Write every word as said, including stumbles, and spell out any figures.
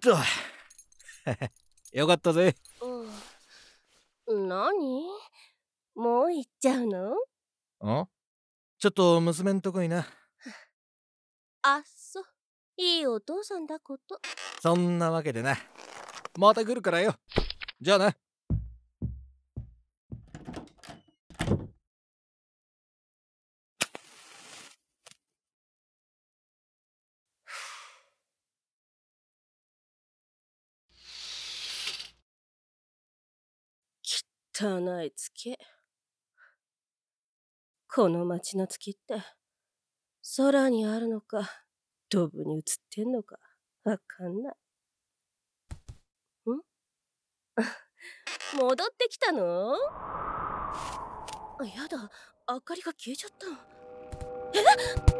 とよかったぜ。 うん、何？もう行っちゃうの？ ん？ちょっと娘んとこにな。 あっそ、いいお父さんだこと。 そんなわけでな、また来るからよ。じゃあな。 汚い月。この町の月って空にあるのかドブに映ってんのかわかんない。ん？戻ってきたの？やだ、明かりが消えちゃった。えっ！